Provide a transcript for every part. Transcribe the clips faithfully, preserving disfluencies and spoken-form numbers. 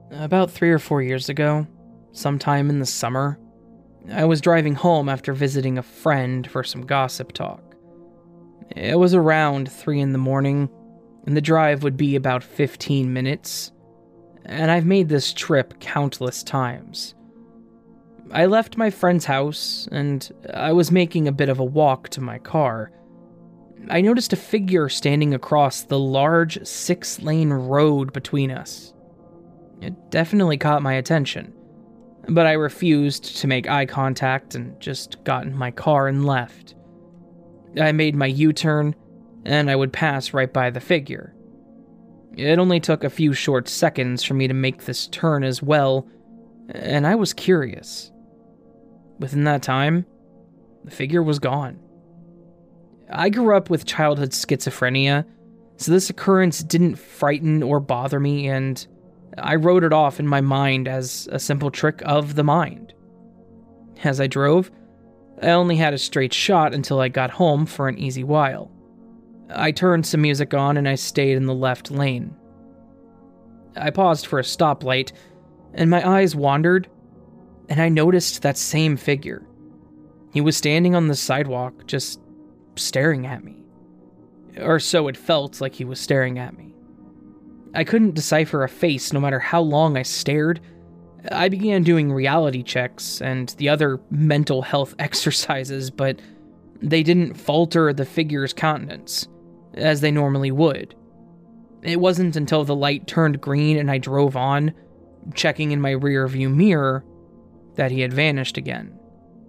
About three or four years ago, sometime in the summer, I was driving home after visiting a friend for some gossip talk. It was around three in the morning, and the drive would be about fifteen minutes, and I've made this trip countless times. I left my friend's house, and I was making a bit of a walk to my car. I noticed a figure standing across the large six-lane road between us. It definitely caught my attention, but I refused to make eye contact and just got in my car and left. I made my U-turn, and I would pass right by the figure. It only took a few short seconds for me to make this turn as well, and I was curious. Within that time, the figure was gone. I grew up with childhood schizophrenia, so this occurrence didn't frighten or bother me, and I wrote it off in my mind as a simple trick of the mind. As I drove, I only had a straight shot until I got home for an easy while. I turned some music on and I stayed in the left lane. I paused for a stoplight, and my eyes wandered, and I noticed that same figure. He was standing on the sidewalk, just staring at me. Or so it felt like he was staring at me. I couldn't decipher a face no matter how long I stared. I began doing reality checks and the other mental health exercises, but they didn't falter the figure's countenance, as they normally would. It wasn't until the light turned green and I drove on, checking in my rearview mirror, that he had vanished again.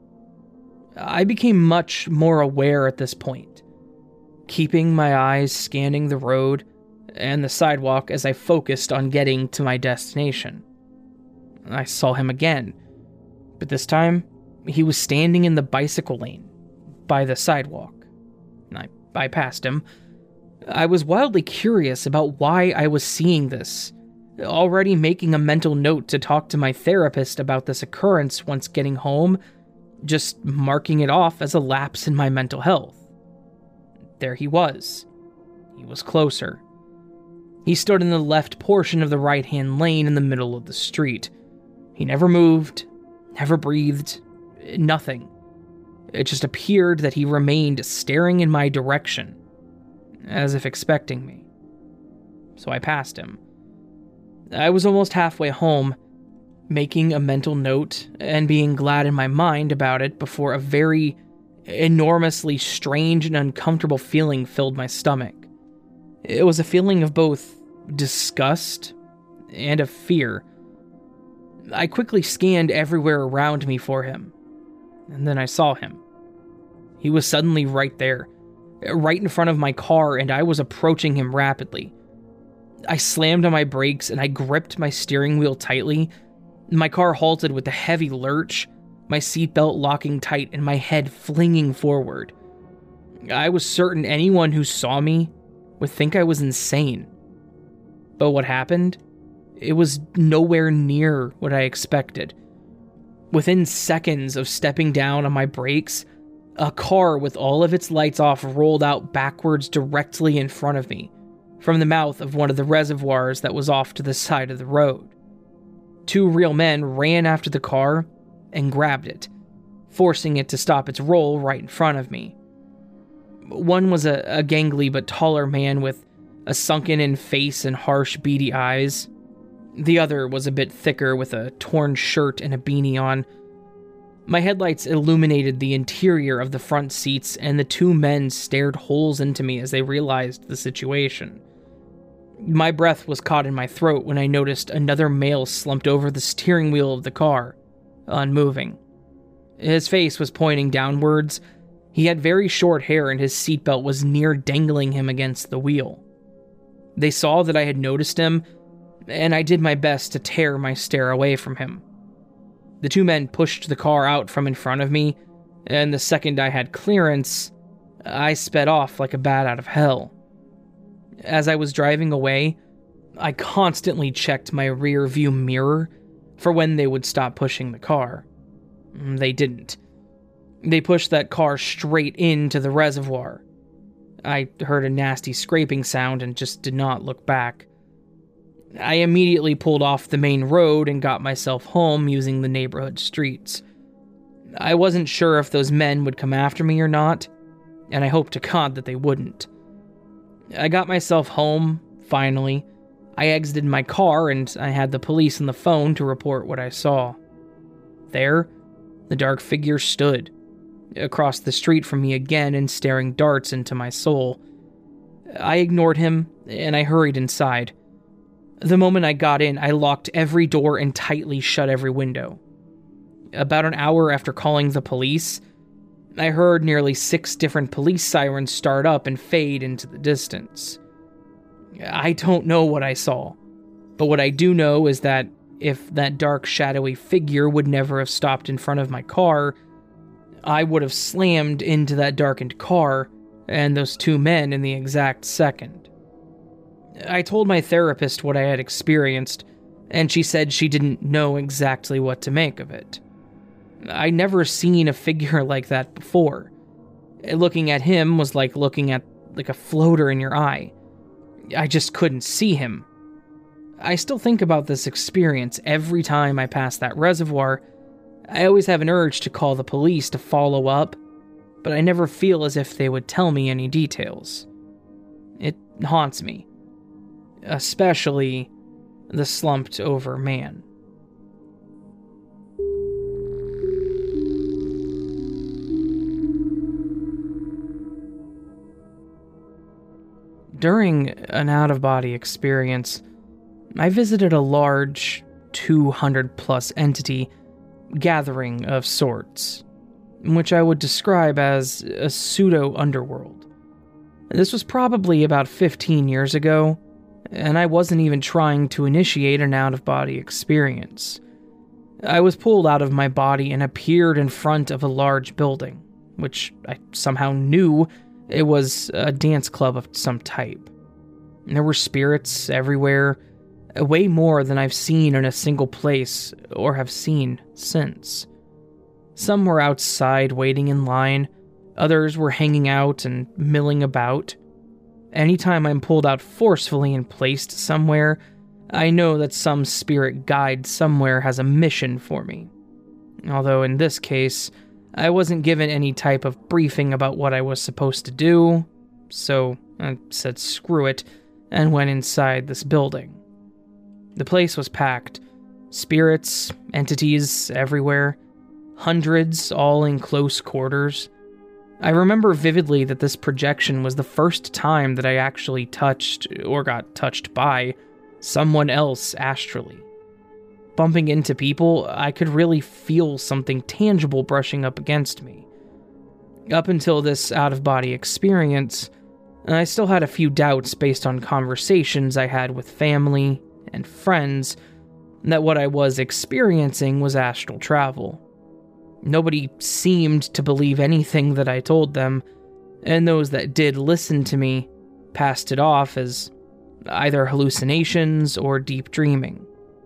I became much more aware at this point, keeping my eyes scanning the road and the sidewalk as I focused on getting to my destination. I saw him again, but this time, he was standing in the bicycle lane, by the sidewalk. I bypassed him. I was wildly curious about why I was seeing this, already making a mental note to talk to my therapist about this occurrence once getting home, just marking it off as a lapse in my mental health. There he was. He was closer. He stood in the left portion of the right-hand lane in the middle of the street. He never moved, never breathed, nothing. It just appeared that he remained staring in my direction, as if expecting me. So I passed him. I was almost halfway home, making a mental note and being glad in my mind about it before a very enormously strange and uncomfortable feeling filled my stomach. It was a feeling of both disgust and of fear. I quickly scanned everywhere around me for him, and then I saw him. He was suddenly right there, right in front of my car, and I was approaching him rapidly. I slammed on my brakes and I gripped my steering wheel tightly. My car halted with a heavy lurch, my seatbelt locking tight and my head flinging forward. I was certain anyone who saw me would think I was insane. But what happened? It was nowhere near what I expected. Within seconds of stepping down on my brakes, a car with all of its lights off rolled out backwards directly in front of me, from the mouth of one of the reservoirs that was off to the side of the road. Two real men ran after the car and grabbed it, forcing it to stop its roll right in front of me. One was a, a gangly but taller man with a sunken-in face and harsh, beady eyes. The other was a bit thicker with a torn shirt and a beanie on. My headlights illuminated the interior of the front seats, and the two men stared holes into me as they realized the situation. My breath was caught in my throat when I noticed another male slumped over the steering wheel of the car, unmoving. His face was pointing downwards. He had very short hair and his seatbelt was near dangling him against the wheel. They saw that I had noticed him, and I did my best to tear my stare away from him. The two men pushed the car out from in front of me, and the second I had clearance, I sped off like a bat out of hell. As I was driving away, I constantly checked my rear view mirror for when they would stop pushing the car. They didn't. They pushed that car straight into the reservoir. I heard a nasty scraping sound and just did not look back. I immediately pulled off the main road and got myself home using the neighborhood streets. I wasn't sure if those men would come after me or not, and I hoped to God that they wouldn't. I got myself home, finally. I exited my car and I had the police on the phone to report what I saw. There, the dark figure stood, across the street from me again and staring darts into my soul. I ignored him and I hurried inside. The moment I got in, I locked every door and tightly shut every window. About an hour after calling the police, I heard nearly six different police sirens start up and fade into the distance. I don't know what I saw, but what I do know is that if that dark, shadowy figure would never have stopped in front of my car, I would have slammed into that darkened car and those two men in the exact second. I told my therapist what I had experienced, and she said she didn't know exactly what to make of it. I'd never seen a figure like that before. Looking at him was like looking at like a floater in your eye. I just couldn't see him. I still think about this experience every time I pass that reservoir. I always have an urge to call the police to follow up, but I never feel as if they would tell me any details. It haunts me. Especially the slumped over man. During an out-of-body experience, I visited a large, two hundred plus entity gathering of sorts, which I would describe as a pseudo-underworld. This was probably about fifteen years ago, and I wasn't even trying to initiate an out-of-body experience. I was pulled out of my body and appeared in front of a large building, which I somehow knew it was a dance club of some type. There were spirits everywhere, way more than I've seen in a single place or have seen since. Some were outside waiting in line, others were hanging out and milling about. Anytime I'm pulled out forcefully and placed somewhere, I know that some spirit guide somewhere has a mission for me. Although in this case, I wasn't given any type of briefing about what I was supposed to do, so I said screw it and went inside this building. The place was packed. Spirits, entities everywhere. Hundreds, all in close quarters. I remember vividly that this projection was the first time that I actually touched, or got touched by, someone else astrally. Bumping into people, I could really feel something tangible brushing up against me. Up until this out-of-body experience, I still had a few doubts based on conversations I had with family and friends that what I was experiencing was astral travel. Nobody seemed to believe anything that I told them, and those that did listen to me passed it off as either hallucinations or deep dreaming.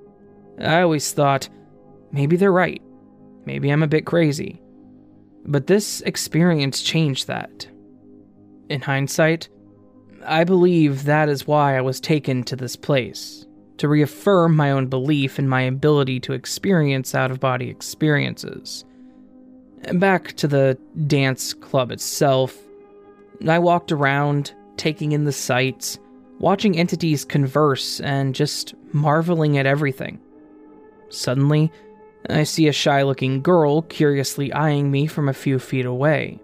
I always thought, maybe they're right. Maybe I'm a bit crazy. But this experience changed that. In hindsight, I believe that is why I was taken to this place, to reaffirm my own belief in my ability to experience out-of-body experiences. Back to the dance club itself, I walked around, taking in the sights, watching entities converse and just marveling at everything. Suddenly, I see a shy-looking girl curiously eyeing me from a few feet away.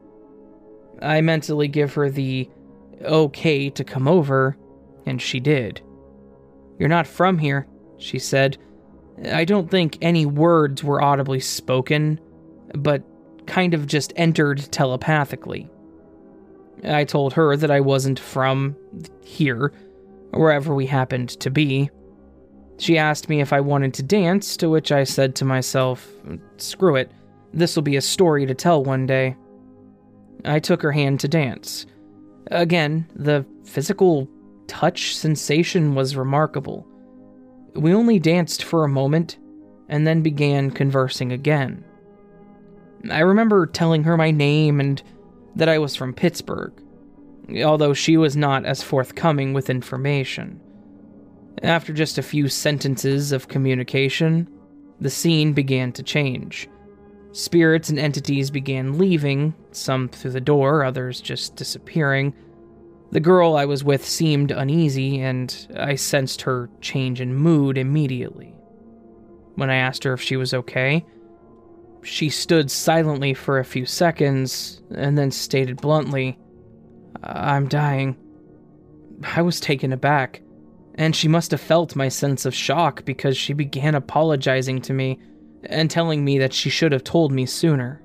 I mentally give her the okay to come over, and she did. "You're not from here," she said. I don't think any words were audibly spoken, but kind of just entered telepathically. I told her that I wasn't from here, wherever we happened to be. She asked me if I wanted to dance, to which I said to myself, screw it, this'll be a story to tell one day. I took her hand to dance. Again, the physical touch sensation was remarkable. We only danced for a moment, and then began conversing again. I remember telling her my name and that I was from Pittsburgh, although she was not as forthcoming with information. After just a few sentences of communication, the scene began to change. Spirits and entities began leaving, some through the door, others just disappearing. The girl I was with seemed uneasy, and I sensed her change in mood immediately. When I asked her if she was okay, she stood silently for a few seconds, and then stated bluntly, "I'm dying." I was taken aback, and she must have felt my sense of shock because she began apologizing to me and telling me that she should have told me sooner.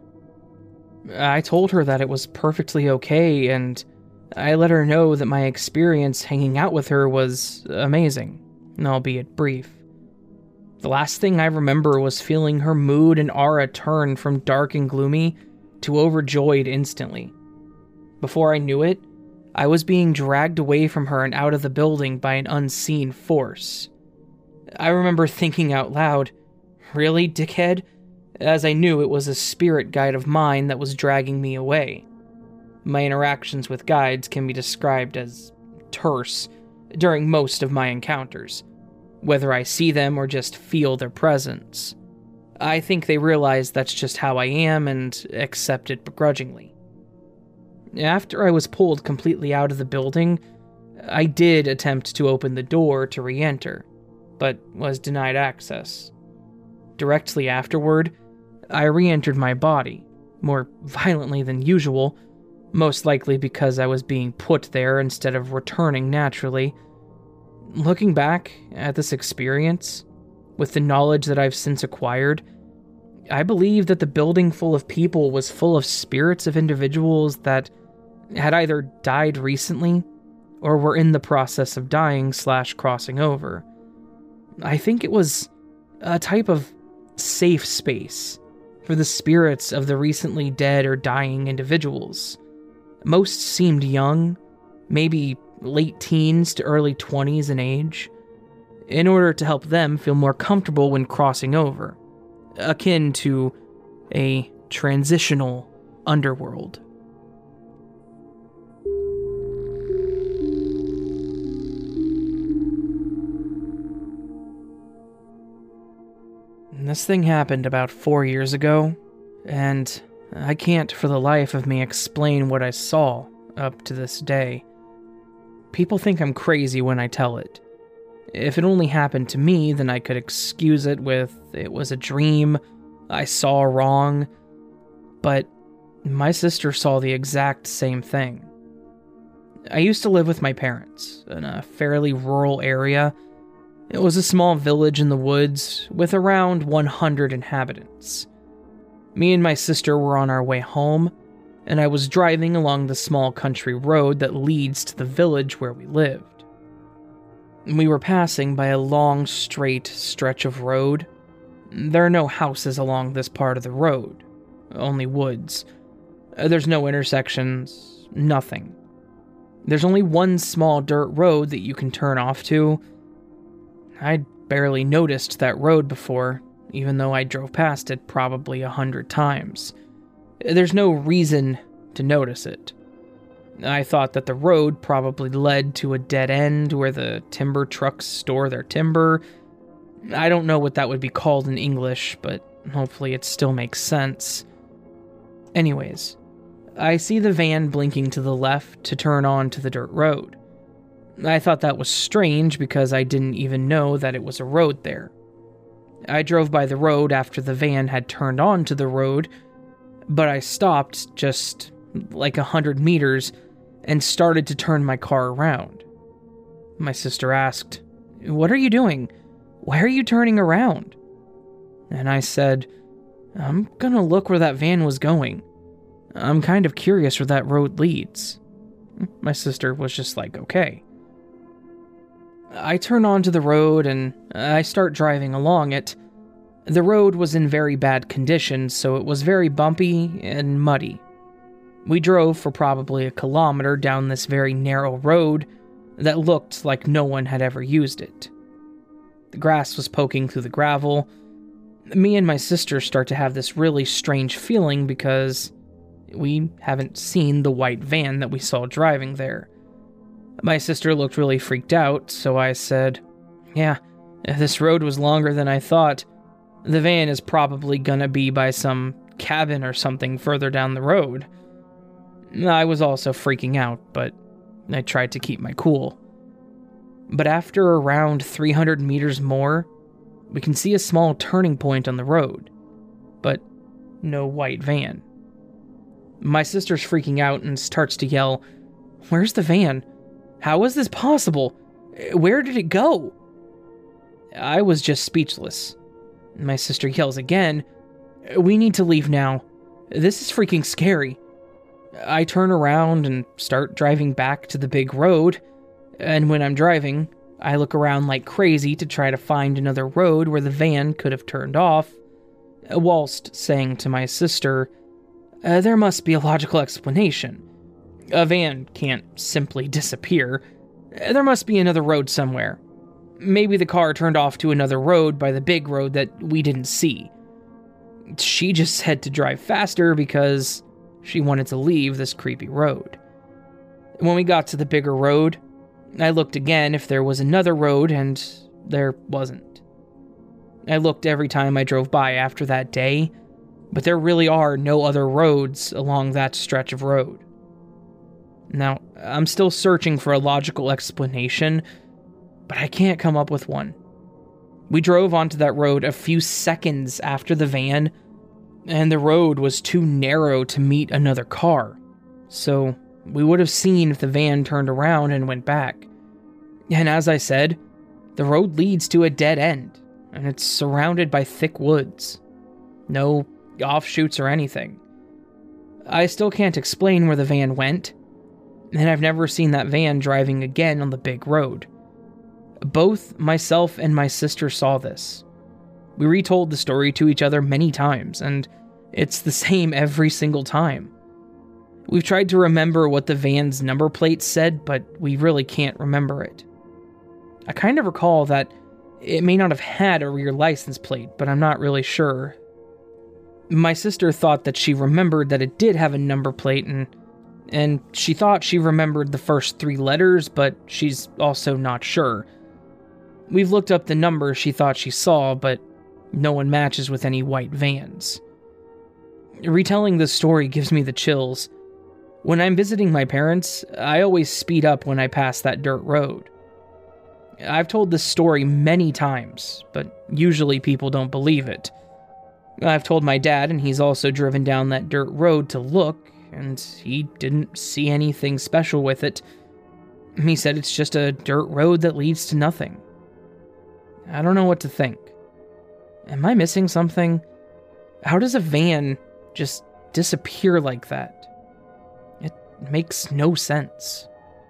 I told her that it was perfectly okay, and I let her know that my experience hanging out with her was amazing, albeit brief. The last thing I remember was feeling her mood and aura turn from dark and gloomy to overjoyed instantly. Before I knew it, I was being dragged away from her and out of the building by an unseen force. I remember thinking out loud, "Really, dickhead?" as I knew it was a spirit guide of mine that was dragging me away. My interactions with guides can be described as terse during most of my encounters, whether I see them or just feel their presence. I think they realize that's just how I am and accept it begrudgingly. After I was pulled completely out of the building, I did attempt to open the door to re-enter, but was denied access. Directly afterward, I re-entered my body, more violently than usual, most likely because I was being put there instead of returning naturally. Looking back at this experience, with the knowledge that I've since acquired, I believe that the building full of people was full of spirits of individuals that had either died recently or were in the process of dying slash crossing over. I think it was a type of safe space for the spirits of the recently dead or dying individuals. Most seemed young, maybe late teens to early twenties in age, in order to help them feel more comfortable when crossing over, akin to a transitional underworld. This thing happened about four years ago, and I can't for the life of me explain what I saw up to this day. People think I'm crazy when I tell it. If it only happened to me, then I could excuse it with, it was a dream, I saw wrong, but my sister saw the exact same thing. I used to live with my parents in a fairly rural area. It was a small village in the woods with around one hundred inhabitants. Me and my sister were on our way home, and I was driving along the small country road that leads to the village where we lived. We were passing by a long, straight stretch of road. There are no houses along this part of the road, only woods. There's no intersections, nothing. There's only one small dirt road that you can turn off to. I'd barely noticed that road before, even though I drove past it probably a hundred times. There's no reason to notice it. I thought that the road probably led to a dead end where the timber trucks store their timber. I don't know what that would be called in English, but hopefully it still makes sense. Anyways, I see the van blinking to the left to turn onto the dirt road. I thought that was strange because I didn't even know that it was a road there. I drove by the road after the van had turned onto the road, but I stopped just like a hundred meters and started to turn my car around. My sister asked, "What are you doing? Why are you turning around?" And I said, "I'm gonna look where that van was going. I'm kind of curious where that road leads." My sister was just like, "Okay." I turn onto the road and I start driving along it. The road was in very bad condition, so it was very bumpy and muddy. We drove for probably a kilometer down this very narrow road that looked like no one had ever used it. The grass was poking through the gravel. Me and my sister start to have this really strange feeling because we haven't seen the white van that we saw driving there. My sister looked really freaked out, so I said, Yeah, this road was longer than I thought. The van is probably gonna be by some cabin or something further down the road. I was also freaking out, but I tried to keep my cool. But after around three hundred meters more, we can see a small turning point on the road, but no white van. My sister's freaking out and starts to yell, "Where's the van? How is this possible? Where did it go?" I was just speechless. My sister yells again, "We need to leave now. This is freaking scary." I turn around and start driving back to the big road, and when I'm driving, I look around like crazy to try to find another road where the van could have turned off, whilst saying to my sister, uh, there must be a logical explanation. A van can't simply disappear. There must be another road somewhere. Maybe the car turned off to another road by the big road that we didn't see. She just had to drive faster because she wanted to leave this creepy road. When we got to the bigger road, I looked again if there was another road, and there wasn't. I looked every time I drove by after that day, but there really are no other roads along that stretch of road. Now, I'm still searching for a logical explanation, but I can't come up with one. We drove onto that road a few seconds after the van, and the road was too narrow to meet another car, so we would have seen if the van turned around and went back. And as I said, the road leads to a dead end, and it's surrounded by thick woods. No offshoots or anything. I still can't explain where the van went, and I've never seen that van driving again on the big road. Both myself and my sister saw this. We retold the story to each other many times, and it's the same every single time. We've tried to remember what the van's number plate said, but we really can't remember it. I kind of recall that it may not have had a rear license plate, but I'm not really sure. My sister thought that she remembered that it did have a number plate, and and she thought she remembered the first three letters, but she's also not sure. We've looked up the number she thought she saw, but no one matches with any white vans. Retelling this story gives me the chills. When I'm visiting my parents, I always speed up when I pass that dirt road. I've told this story many times, but usually people don't believe it. I've told my dad, and he's also driven down that dirt road to look, and he didn't see anything special with it. He said it's just a dirt road that leads to nothing. I don't know what to think. Am I missing something? How does a van just disappear like that? It makes no sense.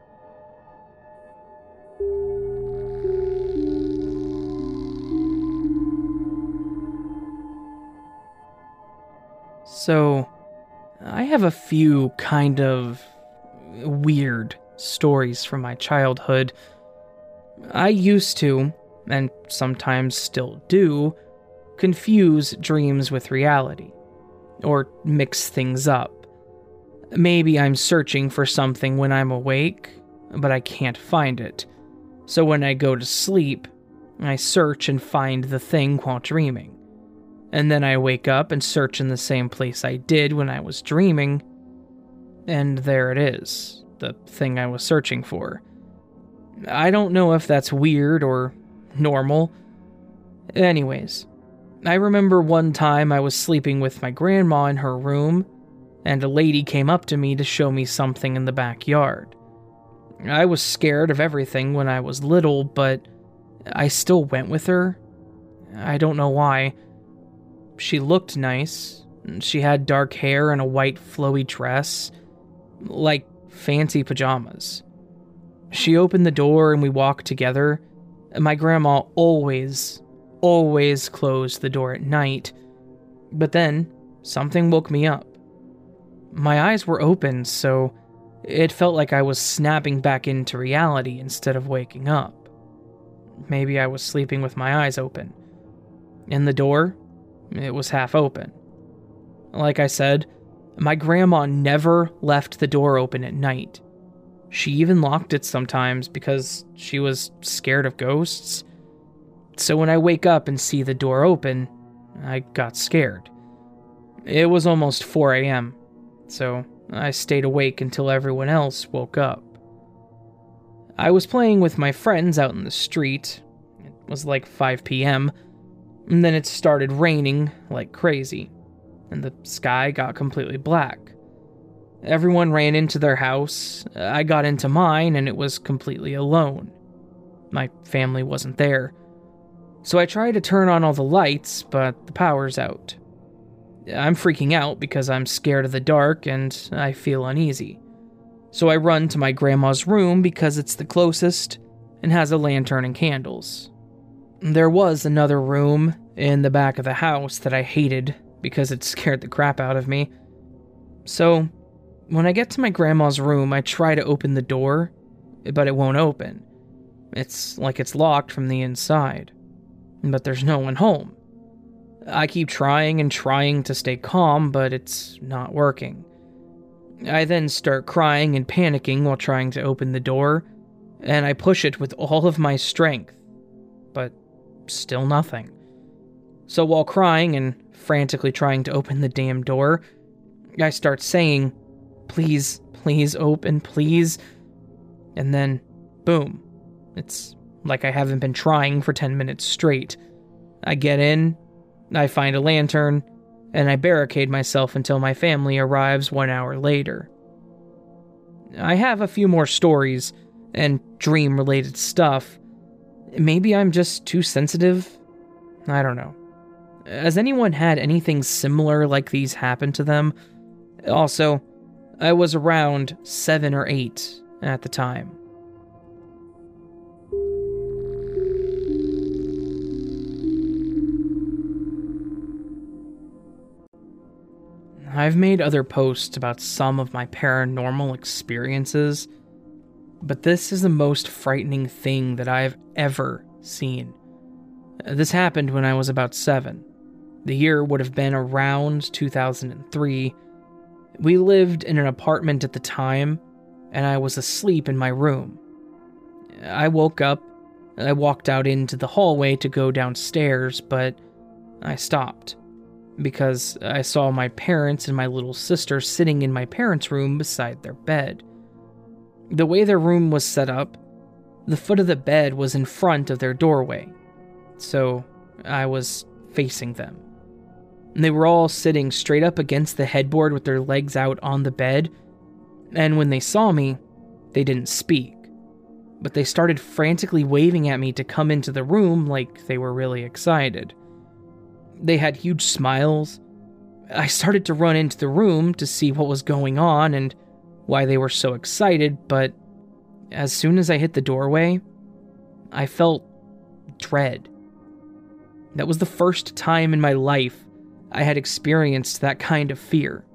So, I have a few kind of weird stories from my childhood. I used to, and sometimes still do, confuse dreams with reality, or mix things up. Maybe I'm searching for something when I'm awake, but I can't find it. So when I go to sleep, I search and find the thing while dreaming. And then I wake up and search in the same place I did when I was dreaming, and there it is, the thing I was searching for. I don't know if that's weird or normal. Anyways, I remember one time I was sleeping with my grandma in her room, and a lady came up to me to show me something in the backyard. I was scared of everything when I was little, but I still went with her. I don't know why. She looked nice. She had dark hair and a white flowy dress, like fancy pajamas. She opened the door and we walked together. My grandma always, always closed the door at night, but then something woke me up. My eyes were open, so it felt like I was snapping back into reality instead of waking up. Maybe I was sleeping with my eyes open. In the door, it was half open. Like I said, my grandma never left the door open at night. She even locked it sometimes because she was scared of ghosts. So when I wake up and see the door open, I got scared. It was almost four a.m., so I stayed awake until everyone else woke up. I was playing with my friends out in the street. It was like five p.m., and then it started raining like crazy, and the sky got completely black. Everyone ran into their house. I got into mine, and it was completely alone. My family wasn't there. So I tried to turn on all the lights, but the power's out. I'm freaking out because I'm scared of the dark and I feel uneasy. So I run to my grandma's room because it's the closest and has a lantern and candles. There was another room in the back of the house that I hated because it scared the crap out of me. So when I get to my grandma's room, I try to open the door, but it won't open. It's like it's locked from the inside. But there's no one home. I keep trying and trying to stay calm, but it's not working. I then start crying and panicking while trying to open the door, and I push it with all of my strength, but still nothing. So while crying and frantically trying to open the damn door, I start saying, "Please, please open, please." And then, boom, it's like I haven't been trying for ten minutes straight. I get in, I find a lantern, and I barricade myself until my family arrives one hour later. I have a few more stories and dream-related stuff. Maybe I'm just too sensitive? I don't know. Has anyone had anything similar like these happen to them? Also, I was around seven or eight at the time. I've made other posts about some of my paranormal experiences, but this is the most frightening thing that I've ever seen. This happened when I was about seven. The year would have been around two thousand three. We lived in an apartment at the time, and I was asleep in my room. I woke up, I walked out into the hallway to go downstairs, but I stopped. Because I saw my parents and my little sister sitting in my parents' room beside their bed. The way their room was set up, the foot of the bed was in front of their doorway, so I was facing them. They were all sitting straight up against the headboard with their legs out on the bed, and when they saw me, they didn't speak, but they started frantically waving at me to come into the room like they were really excited. They had huge smiles. I started to run into the room to see what was going on and why they were so excited, but as soon as I hit the doorway, I felt dread. That was the first time in my life I had experienced that kind of fear.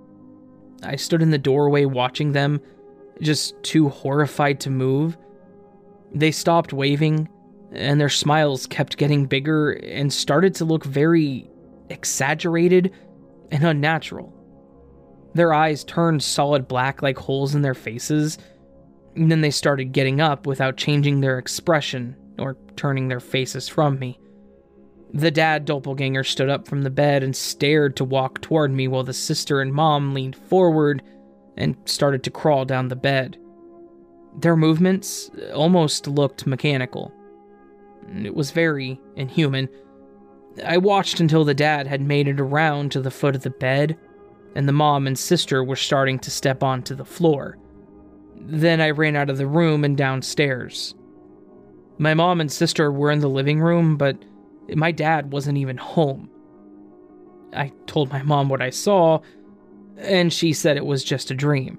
I stood in the doorway watching them, just too horrified to move. They stopped waving, and their smiles kept getting bigger and started to look very exaggerated and unnatural. Their eyes turned solid black like holes in their faces, and then they started getting up without changing their expression or turning their faces from me. The dad doppelganger stood up from the bed and stared to walk toward me while the sister and mom leaned forward and started to crawl down the bed. Their movements almost looked mechanical. It was very inhuman. I watched until the dad had made it around to the foot of the bed, and the mom and sister were starting to step onto the floor. Then I ran out of the room and downstairs. My mom and sister were in the living room, but my dad wasn't even home. I told my mom what I saw, and she said it was just a dream.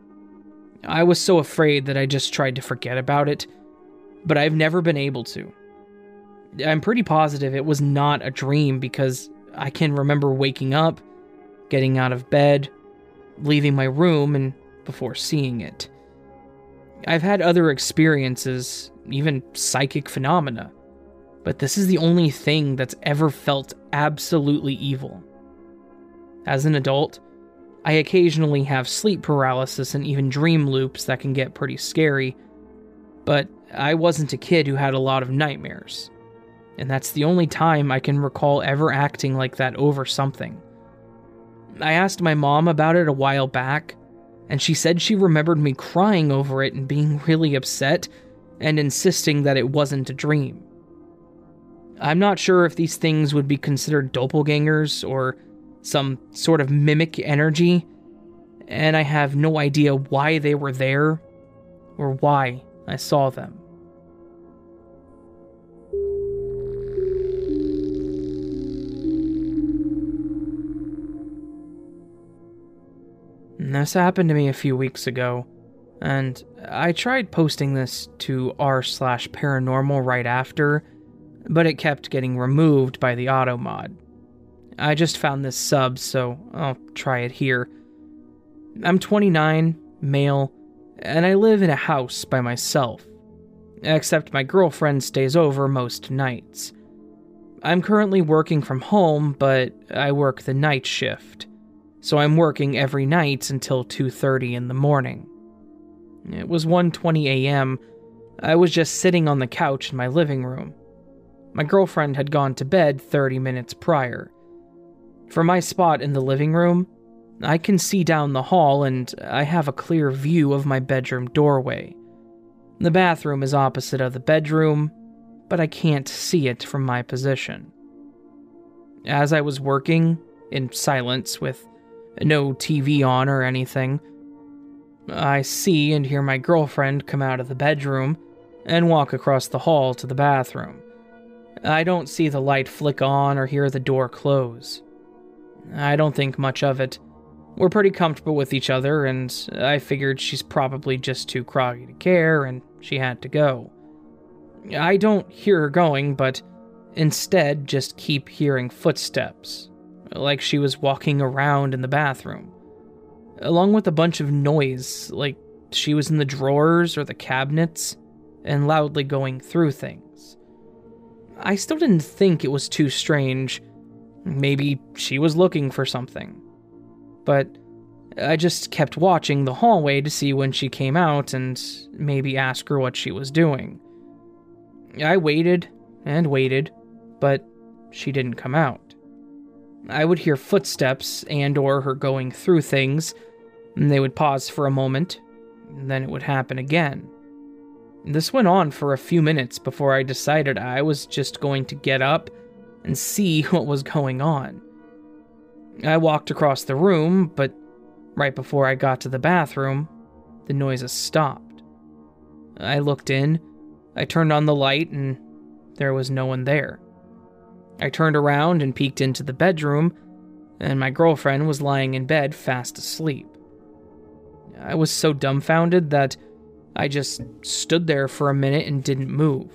I was so afraid that I just tried to forget about it, but I've never been able to. I'm pretty positive it was not a dream because I can remember waking up, getting out of bed, leaving my room, and before seeing it. I've had other experiences, even psychic phenomena, but this is the only thing that's ever felt absolutely evil. As an adult, I occasionally have sleep paralysis and even dream loops that can get pretty scary, but I wasn't a kid who had a lot of nightmares. and that's the only time I can recall ever acting like that over something. I asked my mom about it a while back, and she said she remembered me crying over it and being really upset and insisting that it wasn't a dream. I'm not sure if these things would be considered doppelgangers or some sort of mimic energy, and I have no idea why they were there or why I saw them. This happened to me a few weeks ago, and I tried posting this to r slash paranormal right after, but it kept getting removed by the auto mod. I just found this sub, so I'll try it here. I'm twenty-nine, male, and I live in a house by myself, except my girlfriend stays over most nights. I'm currently working from home, but I work the night shift, so I'm working every night until two thirty in the morning. It was one twenty a.m. I was just sitting on the couch in my living room. My girlfriend had gone to bed thirty minutes prior. From my spot in the living room, I can see down the hall and I have a clear view of my bedroom doorway. The bathroom is opposite of the bedroom, but I can't see it from my position. As I was working, in silence with no T V on or anything, I see and hear my girlfriend come out of the bedroom and walk across the hall to the bathroom. I don't see the light flick on or hear the door close. I don't think much of it. We're pretty comfortable with each other, and I figured she's probably just too groggy to care, and she had to go. I don't hear her going, but instead just keep hearing footsteps, like she was walking around in the bathroom, along with a bunch of noise, like she was in the drawers or the cabinets, and loudly going through things. I still didn't think it was too strange. Maybe she was looking for something. But I just kept watching the hallway to see when she came out and maybe ask her what she was doing. I waited and waited, but she didn't come out. I would hear footsteps and or her going through things, and they would pause for a moment, and then it would happen again. This went on for a few minutes before I decided I was just going to get up and see what was going on. I walked across the room, but right before I got to the bathroom, the noises stopped. I looked in, I turned on the light, and there was no one there. I turned around and peeked into the bedroom, and my girlfriend was lying in bed fast asleep. I was so dumbfounded that I just stood there for a minute and didn't move.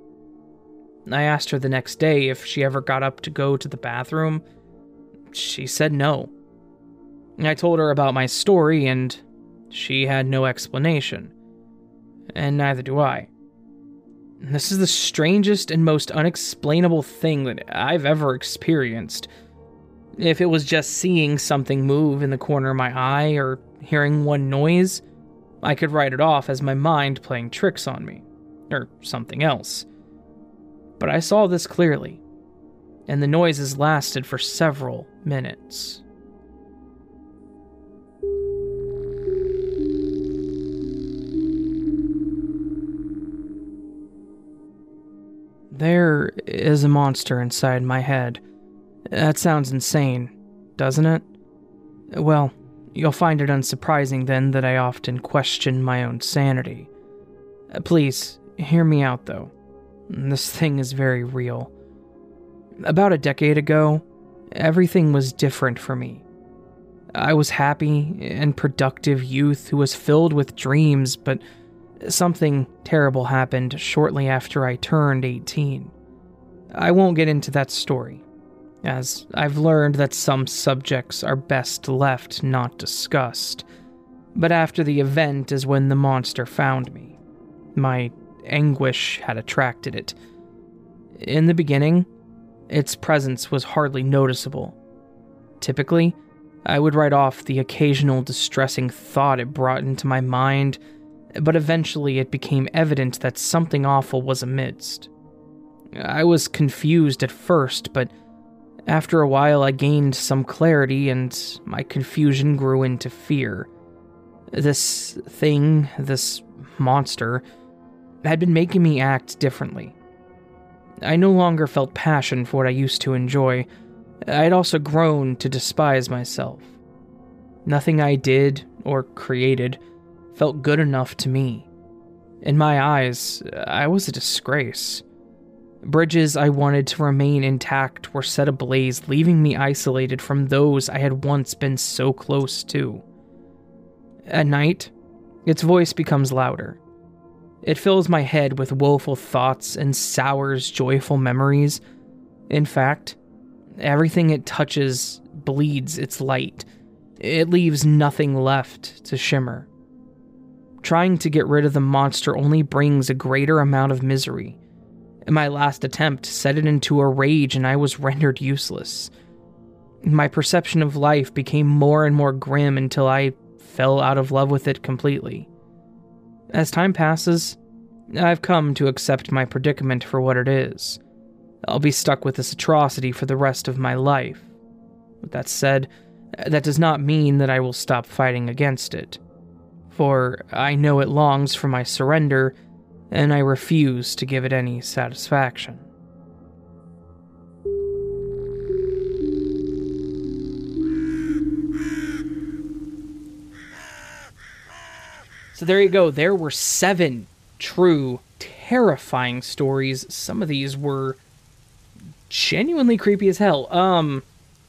I asked her the next day if she ever got up to go to the bathroom. She said no. I told her about my story, and she had no explanation. And neither do I. This is the strangest and most unexplainable thing that I've ever experienced. If it was just seeing something move in the corner of my eye or hearing one noise, I could write it off as my mind playing tricks on me, or something else. But I saw this clearly, and the noises lasted for several minutes. There is a monster inside my head. That sounds insane, doesn't it? Well, you'll find it unsurprising then that I often question my own sanity. Please, hear me out though. This thing is very real. About a decade ago, everything was different for me. I was happy and productive youth who was filled with dreams, but something terrible happened shortly after I turned eighteen. I won't get into that story, as I've learned that some subjects are best left not discussed. But after the event is when the monster found me. My anguish had attracted it. In the beginning, its presence was hardly noticeable. Typically, I would write off the occasional distressing thought it brought into my mind, but eventually it became evident that something awful was amidst. I was confused at first, but after a while I gained some clarity and my confusion grew into fear. This thing, this monster, had been making me act differently. I no longer felt passion for what I used to enjoy. I had also grown to despise myself. Nothing I did or created felt good enough to me. In my eyes, I was a disgrace. Bridges I wanted to remain intact were set ablaze, leaving me isolated from those I had once been so close to. At night, its voice becomes louder. It fills my head with woeful thoughts and sours joyful memories. In fact, everything it touches bleeds its light. It leaves nothing left to shimmer. Trying to get rid of the monster only brings a greater amount of misery. In my last attempt set it into a rage and I was rendered useless. My perception of life became more and more grim until I fell out of love with it completely. As time passes, I've come to accept my predicament for what it is. I'll be stuck with this atrocity for the rest of my life. With that said, that does not mean that I will stop fighting against it. For I know it longs for my surrender, and I refuse to give it any satisfaction. So there you go. There were seven true, terrifying stories. Some of these were genuinely creepy as hell. Um,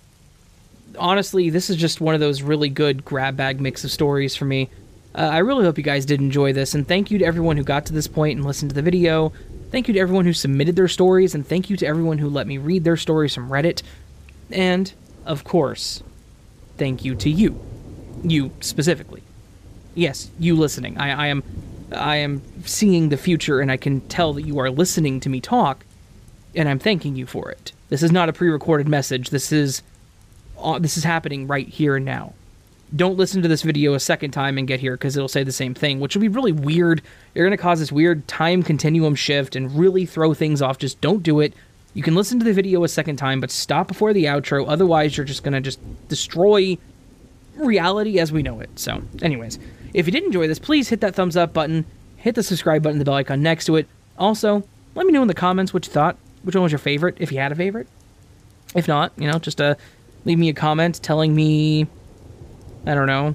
honestly, this is just one of those really good grab bag mix of stories for me. Uh, I really hope you guys did enjoy this, and thank you to everyone who got to this point and listened to the video. Thank you to everyone who submitted their stories, and thank you to everyone who let me read their stories from Reddit. And, of course, thank you to you. You, specifically. Yes, you listening. I, I am I am seeing the future, and I can tell that you are listening to me talk, and I'm thanking you for it. This is not a pre-recorded message. This is, uh, this is happening right here and now. Don't listen to this video a second time and get here, because it'll say the same thing, which will be really weird. You're going to cause this weird time continuum shift and really throw things off. Just don't do it. You can listen to the video a second time, but stop before the outro. Otherwise, you're just going to just destroy reality as we know it. So, anyways, if you did enjoy this, please hit that thumbs up button. Hit the subscribe button, the bell icon next to it. Also, let me know in the comments what you thought. Which one was your favorite, if you had a favorite. If not, you know, just uh, leave me a comment telling me... I don't know,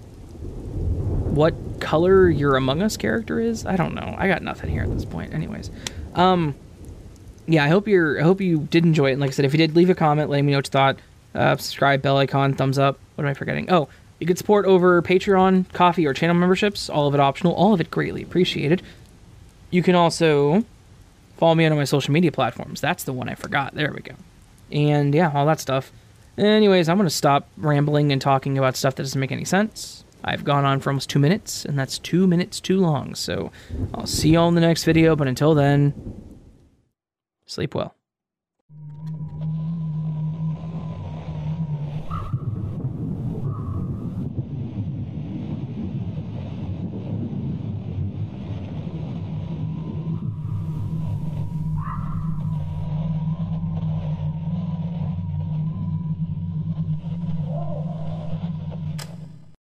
what color your Among Us character is? I don't know. I got nothing here at this point. Anyways, um, yeah, I hope you're, I hope you did enjoy it. And like I said, if you did, leave a comment, letting me know what you thought. Uh, subscribe, bell icon, thumbs up. What am I forgetting? Oh, you could support over Patreon, Coffee, or channel memberships. All of it optional. All of it greatly appreciated. You can also follow me on my social media platforms. That's the one I forgot. There we go. And yeah, all that stuff. Anyways, I'm going to stop rambling and talking about stuff that doesn't make any sense. I've gone on for almost two minutes, and that's two minutes too long. So I'll see y'all in the next video, but until then, sleep well.